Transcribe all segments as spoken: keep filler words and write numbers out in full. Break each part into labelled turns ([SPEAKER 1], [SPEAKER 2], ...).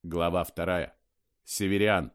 [SPEAKER 1] Глава вторая. Северян.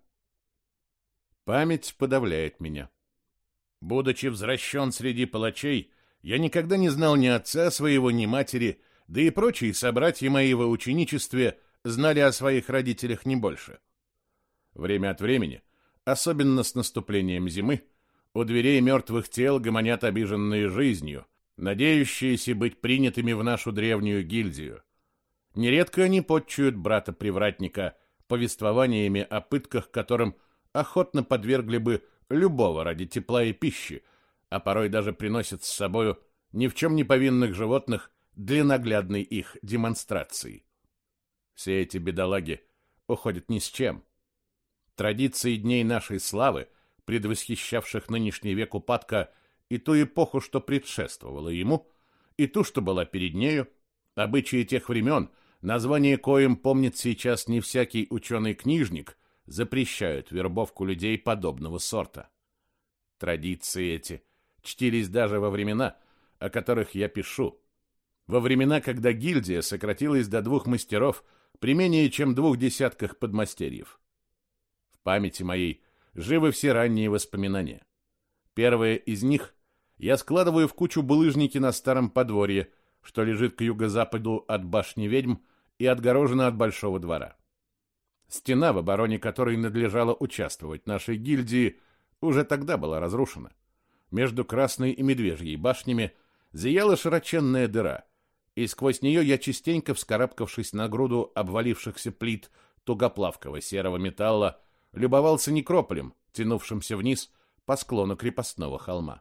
[SPEAKER 1] Память подавляет меня. Будучи взращен среди палачей, я никогда не знал ни отца своего, ни матери, да и прочие собратья мои во ученичестве знали о своих родителях не больше. Время от времени, особенно с наступлением зимы, у дверей мертвых тел гомонят обиженные жизнью, надеющиеся быть принятыми в нашу древнюю гильдию. Нередко они подчуют брата-привратника повествованиями о пытках, которым охотно подвергли бы любого ради тепла и пищи, а порой даже приносят с собою ни в чем не повинных животных для наглядной их демонстрации. Все эти бедолаги уходят ни с чем. Традиции дней нашей славы, предвосхищавших нынешний век упадка и ту эпоху, что предшествовала ему, и ту, что была перед нею, обычаи тех времен, название коим помнит сейчас не всякий ученый-книжник, запрещают вербовку людей подобного сорта. Традиции эти чтились даже во времена, о которых я пишу. Во времена, когда гильдия сократилась до двух мастеров при менее чем двух десятках подмастерьев. В памяти моей живы все ранние воспоминания. Первое из них я складываю в кучу булыжники на старом подворье, что лежит к юго-западу от башни ведьм и отгорожено от большого двора. Стена, в обороне которой надлежало участвовать нашей гильдии, уже тогда была разрушена. Между Красной и Медвежьей башнями зияла широченная дыра, и сквозь нее я, частенько вскарабкавшись на груду обвалившихся плит тугоплавкого серого металла, любовался некрополем, тянувшимся вниз по склону крепостного холма.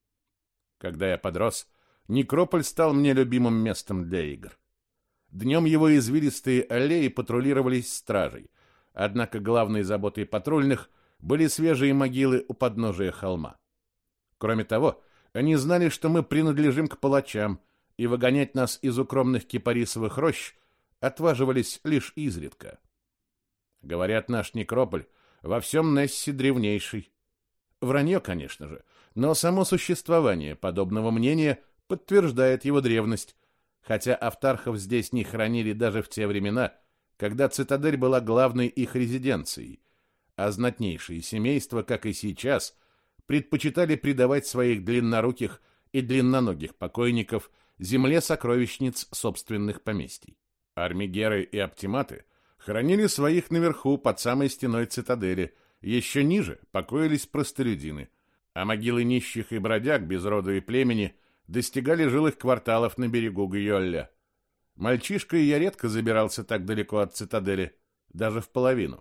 [SPEAKER 1] Когда я подрос, некрополь стал мне любимым местом для игр. Днем его извилистые аллеи патрулировались стражей, однако главной заботой патрульных были свежие могилы у подножия холма. Кроме того, они знали, что мы принадлежим к палачам, и выгонять нас из укромных кипарисовых рощ отваживались лишь изредка. Говорят, наш некрополь во всем Нессе древнейший. Вранье, конечно же, но само существование подобного мнения подтверждает его древность, хотя автархов здесь не хранили даже в те времена, когда цитадель была главной их резиденцией, а знатнейшие семейства, как и сейчас, предпочитали предавать своих длинноруких и длинноногих покойников земле сокровищниц собственных поместий. Армигеры и оптиматы хоронили своих наверху под самой стеной цитадели, еще ниже покоились простолюдины, а могилы нищих и бродяг без роду и племени достигали жилых кварталов на берегу Гьолля. Мальчишкой я редко забирался так далеко от цитадели, даже в половину.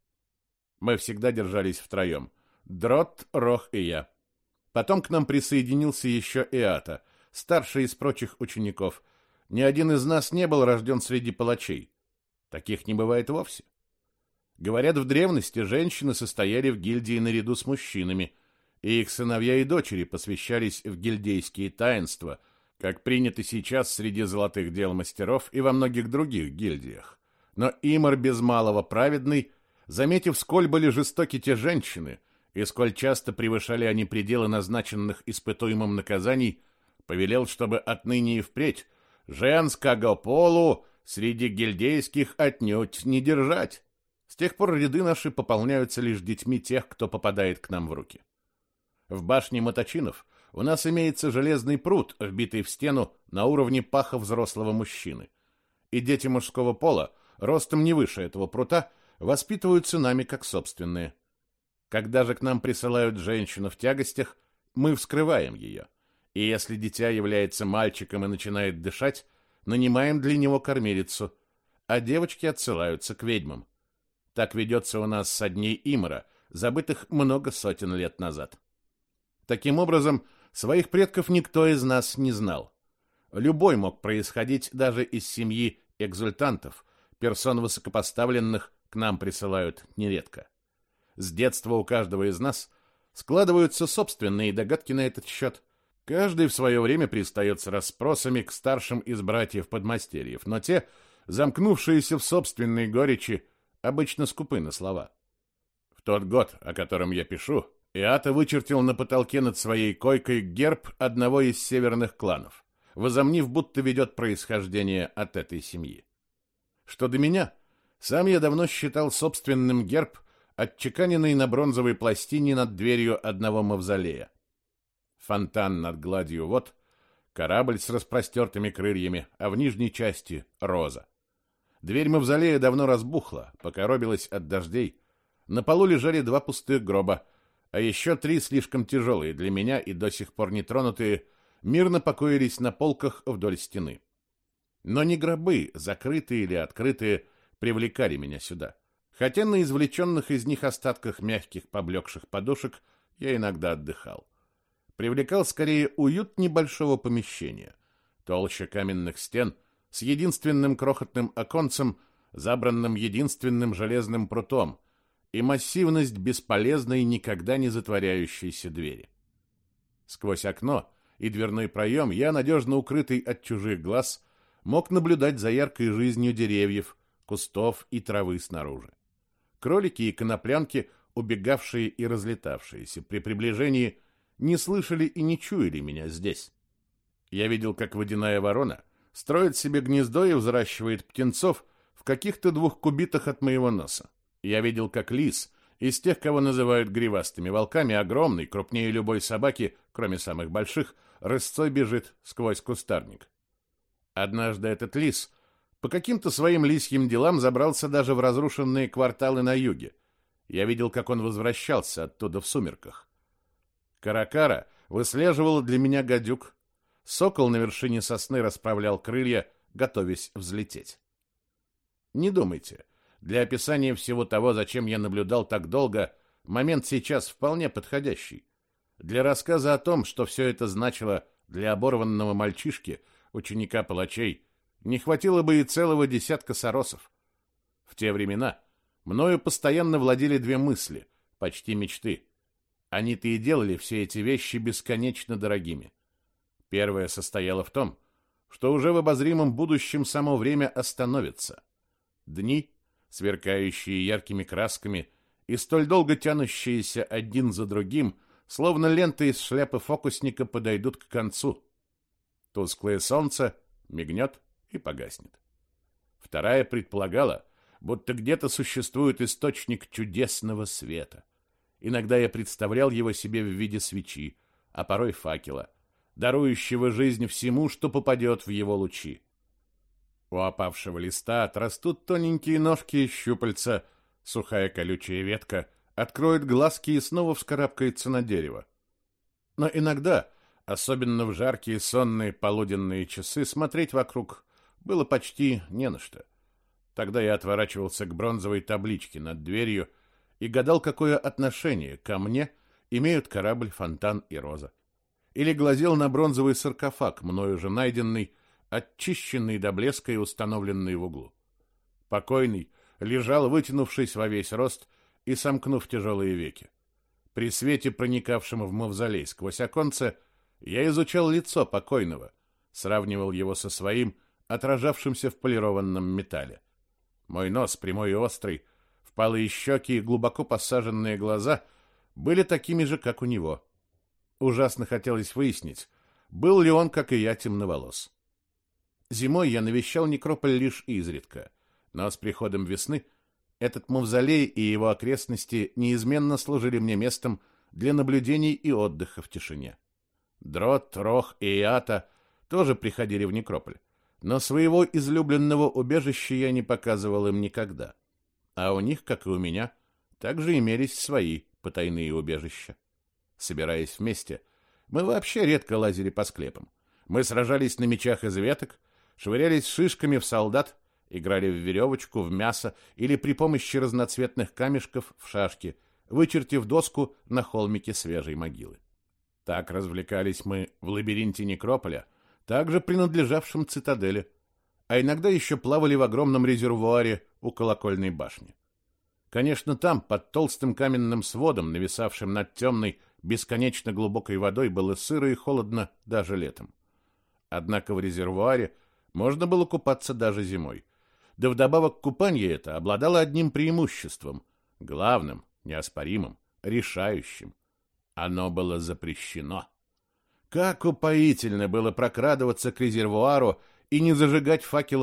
[SPEAKER 1] Мы всегда держались втроем. Дрот, Рох и я. Потом к нам присоединился еще Эата, старший из прочих учеников. Ни один из нас не был рожден среди палачей. Таких не бывает вовсе. Говорят, в древности женщины состояли в гильдии наряду с мужчинами, и их сыновья и дочери посвящались в гильдейские таинства, как принято сейчас среди золотых дел мастеров и во многих других гильдиях. Но Имар без малого праведный, заметив, сколь были жестоки те женщины, и сколь часто превышали они пределы назначенных испытуемым наказаний, повелел, чтобы отныне и впредь женского полу среди гильдейских отнюдь не держать. С тех пор ряды наши пополняются лишь детьми тех, кто попадает к нам в руки. В башне Моточинов у нас имеется железный пруд, вбитый в стену на уровне паха взрослого мужчины. И дети мужского пола, ростом не выше этого прута, воспитываются нами как собственные. Когда же к нам присылают женщину в тягостях, мы вскрываем ее. И если дитя является мальчиком и начинает дышать, нанимаем для него кормилицу, а девочки отсылаются к ведьмам. Так ведется у нас со дней Имра, забытых много сотен лет назад. Таким образом, своих предков никто из нас не знал. Любой мог происходить даже из семьи экзультантов, персон высокопоставленных к нам присылают нередко. С детства у каждого из нас складываются собственные догадки на этот счет. Каждый в свое время пристает с расспросами к старшим из братьев-подмастерьев, но те, замкнувшиеся в собственной горечи, обычно скупы на слова. В тот год, о котором я пишу, Эата вычертил на потолке над своей койкой герб одного из северных кланов, возомнив, будто ведет происхождение от этой семьи. Что до меня, Сам я давно считал собственным герб, отчеканенный на бронзовой пластине над дверью одного мавзолея. Фонтан над гладью вод, корабль с распростертыми крыльями, а в нижней части — роза. Дверь мавзолея давно разбухла, покоробилась от дождей. На полу лежали два пустых гроба, а еще три, слишком тяжелые для меня и до сих пор нетронутые, мирно покоились на полках вдоль стены. Но не гробы, закрытые или открытые, привлекали меня сюда. Хотя на извлеченных из них остатках мягких поблекших подушек я иногда отдыхал. Привлекал скорее уют небольшого помещения. Толща каменных стен с единственным крохотным оконцем, забранным единственным железным прутом, и массивность бесполезной, никогда не затворяющейся двери. Сквозь окно и дверной проем я, надежно укрытый от чужих глаз, мог наблюдать за яркой жизнью деревьев, кустов и травы снаружи. Кролики и коноплянки, убегавшие и разлетавшиеся при приближении, не слышали и не чуяли меня здесь. Я видел, как водяная ворона строит себе гнездо и взращивает птенцов в каких-то двух кубитах от моего носа. Я видел, как лис, из тех, кого называют гривастыми волками, огромный, крупнее любой собаки, кроме самых больших, рысцой бежит сквозь кустарник. Однажды этот лис по каким-то своим лисьим делам забрался даже в разрушенные кварталы на юге. Я видел, как он возвращался оттуда в сумерках. Каракара выслеживал для меня гадюк. Сокол на вершине сосны расправлял крылья, готовясь взлететь. Не думайте, для описания всего того, зачем я наблюдал так долго, момент сейчас вполне подходящий. Для рассказа о том, что все это значило для оборванного мальчишки, ученика палачей, не хватило бы и целого десятка соросов. В те времена мною постоянно владели две мысли, почти мечты. Они-то и делали все эти вещи бесконечно дорогими. Первая состояла в том, что уже в обозримом будущем само время остановится. Дни, сверкающие яркими красками и столь долго тянущиеся один за другим, словно ленты из шляпы фокусника, подойдут к концу. Тусклое солнце мигнет и погаснет. Вторая предполагала, будто где-то существует источник чудесного света. Иногда я представлял его себе в виде свечи, а порой факела, дарующего жизнь всему, что попадет в его лучи. У опавшего листа отрастут тоненькие ножки и щупальца, сухая колючая ветка откроет глазки и снова вскарабкается на дерево. Но иногда, особенно в жаркие сонные полуденные часы, смотреть вокруг было почти не на что. Тогда я отворачивался к бронзовой табличке над дверью и гадал, какое отношение ко мне имеют корабль, фонтан и роза. Или глазел на бронзовый саркофаг, мною же найденный, очищенный до блеска и установленный в углу. Покойный лежал, вытянувшись во весь рост и сомкнув тяжелые веки. При свете, проникавшем в мавзолей сквозь оконце, я изучал лицо покойного, сравнивал его со своим, отражавшимся в полированном металле. Мой нос, прямой и острый, впалые щеки и глубоко посаженные глаза были такими же, как у него. Ужасно хотелось выяснить, был ли он, как и я, темноволос. Зимой я навещал некрополь лишь изредка, но с приходом весны этот мавзолей и его окрестности неизменно служили мне местом для наблюдений и отдыха в тишине. Дрот, Рох и Иата тоже приходили в некрополь, но своего излюбленного убежища я не показывал им никогда. А у них, как и у меня, также имелись свои потайные убежища. Собираясь вместе, мы вообще редко лазили по склепам. Мы сражались на мечах из веток, швырялись шишками в солдат, играли в веревочку, в мясо или при помощи разноцветных камешков в шашки, вычертив доску на холмике свежей могилы. Так развлекались мы в лабиринте некрополя, также принадлежавшем цитадели, а иногда еще плавали в огромном резервуаре у колокольной башни. Конечно, там, под толстым каменным сводом, нависавшим над темной, бесконечно глубокой водой, было сыро и холодно даже летом. Однако в резервуаре можно было купаться даже зимой. Да вдобавок купание это обладало одним преимуществом, главным, неоспоримым, решающим. Оно было запрещено. Как упоительно было прокрадываться к резервуару и не зажигать факелов,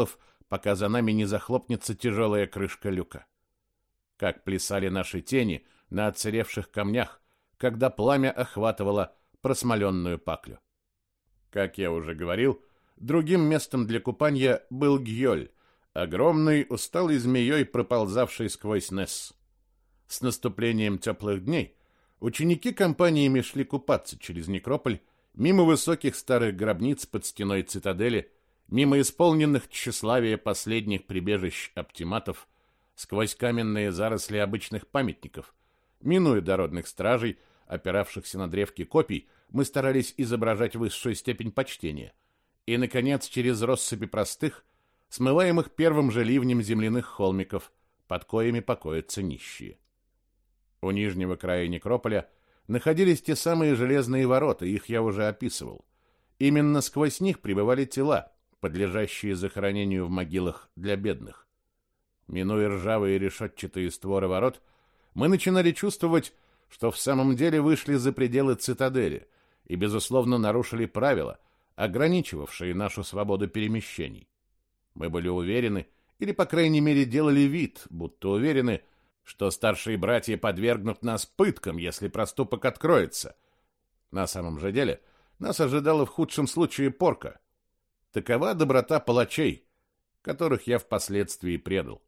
[SPEAKER 1] пока за нами не захлопнется тяжелая крышка люка. Как плясали наши тени на отсыревших камнях, когда пламя охватывало просмоленную паклю. Как я уже говорил, другим местом для купания был Гьёль, огромный, усталый змеей, проползавший сквозь Несс. С наступлением теплых дней ученики компаниями шли купаться через некрополь, мимо высоких старых гробниц под стеной цитадели, мимо исполненных тщеславия последних прибежищ оптиматов, сквозь каменные заросли обычных памятников. Минуя дородных стражей, опиравшихся на древки копий, мы старались изображать высшую степень почтения. И, наконец, через россыпи простых, смываемых первым же ливнем земляных холмиков, под коями покоятся нищие. У нижнего края некрополя находились те самые железные ворота, их я уже описывал. Именно сквозь них прибывали тела, подлежащие захоронению в могилах для бедных. Минуя ржавые решетчатые створы ворот, мы начинали чувствовать, что в самом деле вышли за пределы цитадели и, безусловно, нарушили правила, ограничивавшие нашу свободу перемещений. Мы были уверены, или, по крайней мере, делали вид, будто уверены, что старшие братья подвергнут нас пыткам, если проступок откроется. На самом же деле, нас ожидала в худшем случае порка. Такова доброта палачей, которых я впоследствии предал.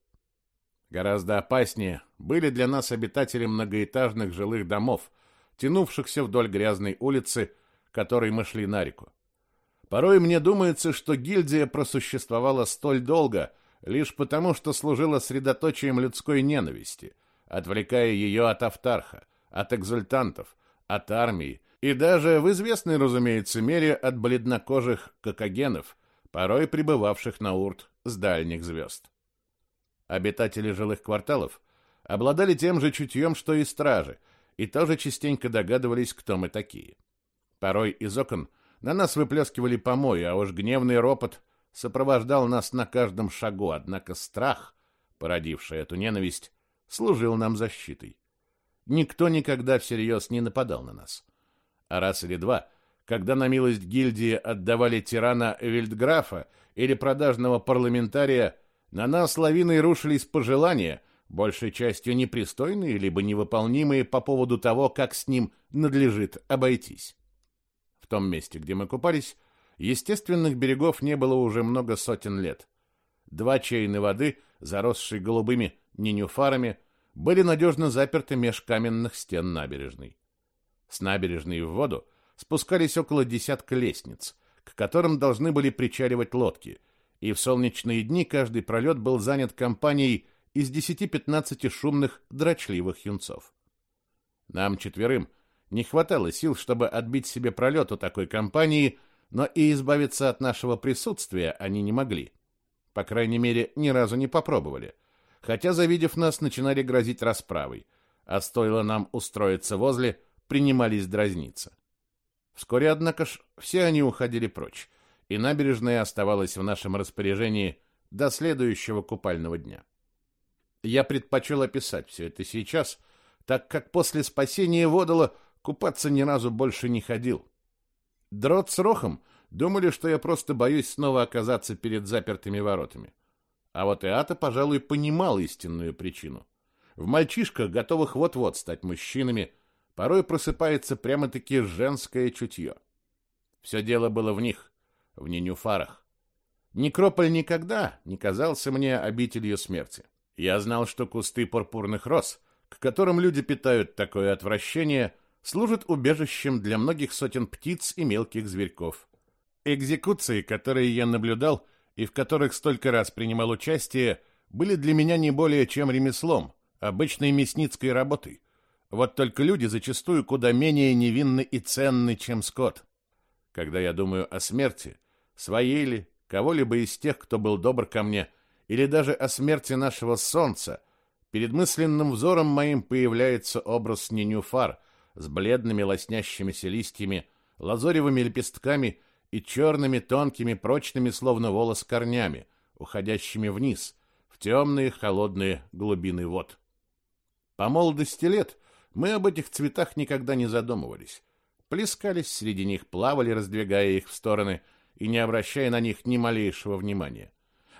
[SPEAKER 1] Гораздо опаснее были для нас обитатели многоэтажных жилых домов, тянувшихся вдоль грязной улицы, которой мы шли на реку. Порой мне думается, что гильдия просуществовала столь долго лишь потому, что служила средоточием людской ненависти, отвлекая ее от Автарха, от экзультантов, от армии и даже, в известной, разумеется, мере, от бледнокожих кокогенов, порой прибывавших на Урт с дальних звезд. Обитатели жилых кварталов обладали тем же чутьем, что и стражи, и тоже частенько догадывались, кто мы такие. Порой из окон на нас выплескивали помои, а уж гневный ропот сопровождал нас на каждом шагу, однако страх, породивший эту ненависть, служил нам защитой. Никто никогда всерьез не нападал на нас. А раз или два, когда на милость гильдии отдавали тирана Вильдграфа или продажного парламентария, на нас лавиной рушились пожелания, большей частью непристойные, либо невыполнимые по поводу того, как с ним надлежит обойтись. В том месте, где мы купались, естественных берегов не было уже много сотен лет. Два чейны воды, заросшие голубыми ненюфарами, были надежно заперты меж каменных стен набережной. С набережной в воду спускались около десятка лестниц, к которым должны были причаливать лодки, и в солнечные дни каждый пролет был занят компанией из десяти-пятнадцати шумных, дрочливых юнцов. Нам четверым не хватало сил, чтобы отбить себе пролет у такой компании, но и избавиться от нашего присутствия они не могли. По крайней мере, ни разу не попробовали, хотя, завидев нас, начинали грозить расправой, а стоило нам устроиться возле, принимались дразниться. Вскоре, однако ж, все они уходили прочь, и набережная оставалась в нашем распоряжении до следующего купального дня. Я предпочел описать все это сейчас, так как после спасения Водола купаться ни разу больше не ходил. Дрот с Рохом думали, что я просто боюсь снова оказаться перед запертыми воротами. А вот Иата, пожалуй, понимал истинную причину. В мальчишках, готовых вот-вот стать мужчинами, порой просыпается прямо-таки женское чутье. Все дело было в них, в ненюфарах. Некрополь никогда не казался мне обителью смерти. Я знал, что кусты пурпурных роз, к которым люди питают такое отвращение, служат убежищем для многих сотен птиц и мелких зверьков. Экзекуции, которые я наблюдал и в которых столько раз принимал участие, были для меня не более чем ремеслом, обычной мясницкой работой. Вот только люди зачастую куда менее невинны и ценны, чем скот. Когда я думаю о смерти, своей ли, кого-либо из тех, кто был добр ко мне, или даже о смерти нашего солнца, перед мысленным взором моим появляется образ ненюфар с бледными лоснящимися листьями, лазоревыми лепестками и черными, тонкими, прочными, словно волос, корнями, уходящими вниз, в темные, холодные глубины вод. По молодости лет мы об этих цветах никогда не задумывались. Плескались среди них, плавали, раздвигая их в стороны и не обращая на них ни малейшего внимания.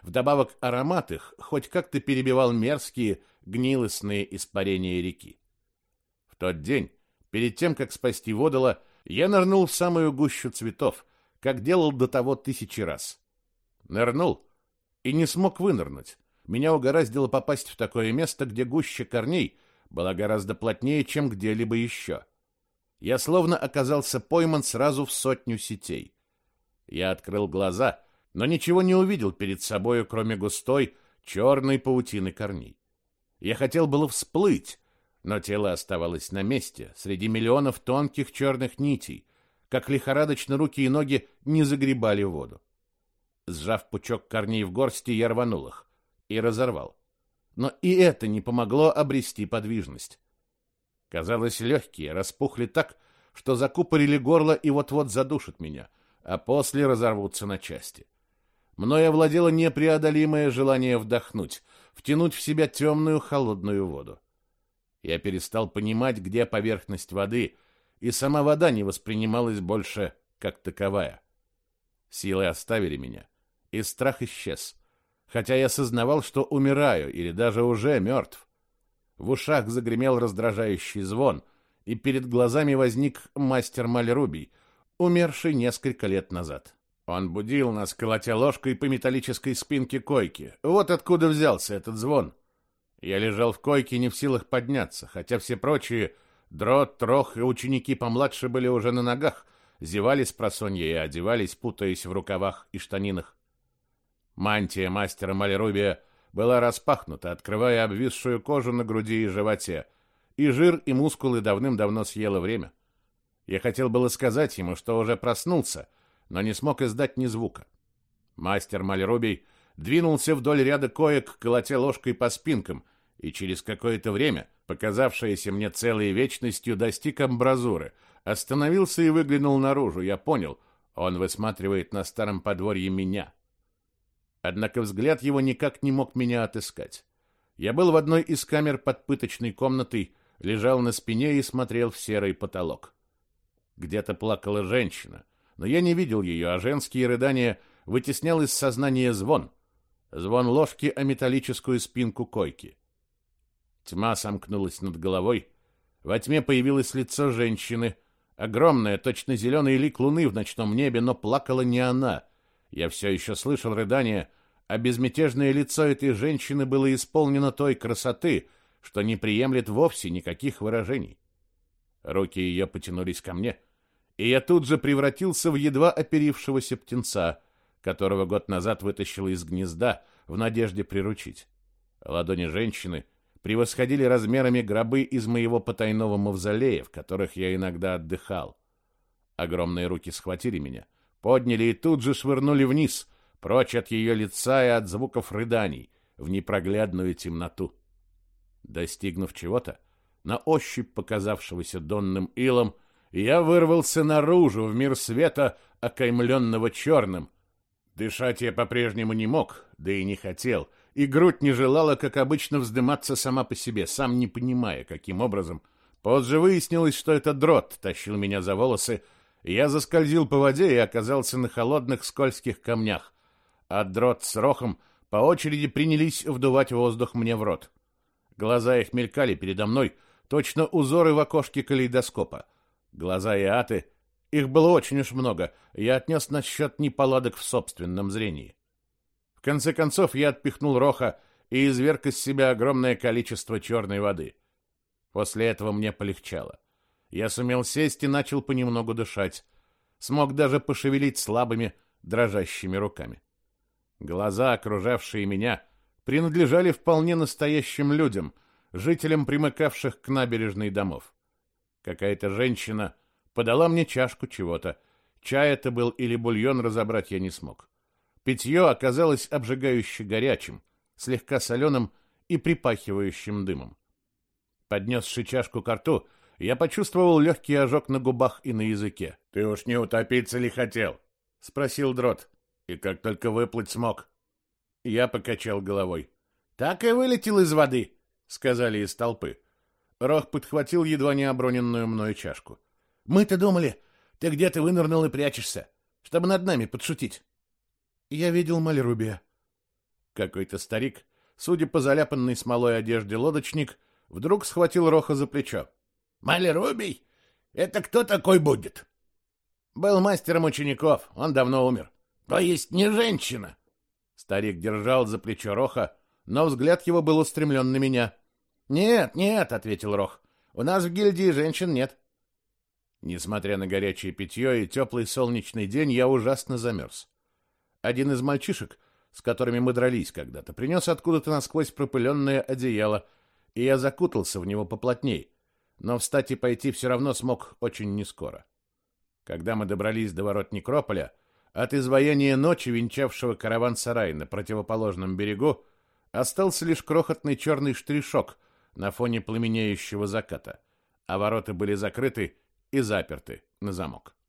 [SPEAKER 1] Вдобавок аромат их хоть как-то перебивал мерзкие, гнилостные испарения реки. В тот день, перед тем, как спасти Водола, я нырнул в самую гущу цветов, как делал до того тысячи раз. Нырнул и не смог вынырнуть. Меня угораздило попасть в такое место, где гуща корней была гораздо плотнее, чем где-либо еще. Я словно оказался пойман сразу в сотню сетей. Я открыл глаза, но ничего не увидел перед собою, кроме густой, черной паутины корней. Я хотел было всплыть, но тело оставалось на месте, среди миллионов тонких черных нитей, как лихорадочно руки и ноги не загребали воду. Сжав пучок корней в горсти, я рванул их и разорвал. Но и это не помогло обрести подвижность. Казалось, легкие распухли так, что закупорили горло и вот-вот задушат меня, а после разорвутся на части. Мною овладело непреодолимое желание вдохнуть, втянуть в себя темную холодную воду. Я перестал понимать, где поверхность воды, и сама вода не воспринималась больше как таковая. Силы оставили меня, и страх исчез, хотя я сознавал, что умираю или даже уже мертв. В ушах загремел раздражающий звон, и перед глазами возник мастер Мальрубий, умерший несколько лет назад. Он будил нас, колотя ложкой по металлической спинке койки. Вот откуда взялся этот звон. Я лежал в койке, не в силах подняться, хотя все прочие, Дрот, Трох и ученики помладше, были уже на ногах, зевали спросонья и одевались, путаясь в рукавах и штанинах. Мантия мастера Мальрубия была распахнута, открывая обвисшую кожу на груди и животе, и жир и мускулы давным-давно съело время. Я хотел было сказать ему, что уже проснулся, но не смог издать ни звука. Мастер Мальрубий двинулся вдоль ряда коек, колотя ложкой по спинкам, и через какое-то время, показавшееся мне целой вечностью, достиг амбразуры, остановился и выглянул наружу. Я понял, он высматривает на старом подворье меня. Однако взгляд его никак не мог меня отыскать. Я был в одной из камер под пыточной комнатой, лежал на спине и смотрел в серый потолок. Где-то плакала женщина, но я не видел ее, а женские рыдания вытеснял из сознания звон. Звон ложки о металлическую спинку койки. Тьма сомкнулась над головой. Во тьме появилось лицо женщины. Огромное, точно зеленый лик луны в ночном небе, но плакала не она. Я все еще слышал рыдания, а безмятежное лицо этой женщины было исполнено той красоты, что не приемлет вовсе никаких выражений. Руки ее потянулись ко мне, и я тут же превратился в едва оперившегося птенца, которого год назад вытащил из гнезда в надежде приручить. Ладони женщины превосходили размерами гробы из моего потайного мавзолея, в которых я иногда отдыхал. Огромные руки схватили меня, подняли и тут же швырнули вниз, прочь от ее лица и от звуков рыданий, в непроглядную темноту. Достигнув чего-то, на ощупь показавшегося донным илом, я вырвался наружу, в мир света, окаймленного черным. Дышать я по-прежнему не мог, да и не хотел, и грудь не желала, как обычно, вздыматься сама по себе, сам не понимая, каким образом. Позже выяснилось, что это Дрот тащил меня за волосы, и я заскользил по воде и оказался на холодных скользких камнях, а Дрот с Рохом по очереди принялись вдувать воздух мне в рот. Глаза их мелькали передо мной, точно узоры в окошке калейдоскопа. Глаза и аты, их было очень уж много, я отнес на счет неполадок в собственном зрении. В конце концов я отпихнул Роха и изверг из себя огромное количество черной воды. После этого мне полегчало. Я сумел сесть и начал понемногу дышать. Смог даже пошевелить слабыми, дрожащими руками. Глаза, окружавшие меня, принадлежали вполне настоящим людям, жителям примыкавших к набережной домов. Какая-то женщина подала мне чашку чего-то. Чай это был или бульон, разобрать я не смог. Питье оказалось обжигающе горячим, слегка соленым и припахивающим дымом. Поднесши чашку ко рту, я почувствовал легкий ожог на губах и на языке. — Ты уж не утопиться ли хотел? — спросил Дрот. — И как только выплыть смог. Я покачал головой. — Так и вылетел из воды, — сказали из толпы. Рох подхватил едва не оброненную мною чашку. — Мы-то думали, ты где-то вынырнул и прячешься, чтобы над нами подшутить. — Я видел Мальрубия. Какой-то старик, судя по заляпанной смолой одежде лодочник, вдруг схватил Роха за плечо. «Малярубий? Это кто такой будет?» «Был мастером учеников, он давно умер». «То есть не женщина?» Старик держал за плечо Роха, но взгляд его был устремлен на меня. «Нет, нет», — ответил Рох, — «у нас в гильдии женщин нет». Несмотря на горячее питье и теплый солнечный день, я ужасно замерз. Один из мальчишек, с которыми мы дрались когда-то, принес откуда-то насквозь пропыленное одеяло, и я закутался в него поплотней, но встать и пойти все равно смог очень нескоро. Когда мы добрались до ворот Некрополя, от изваяния ночи, венчавшего караван-сарай на противоположном берегу, остался лишь крохотный черный штришок на фоне пламенеющего заката, а ворота были закрыты и заперты на замок.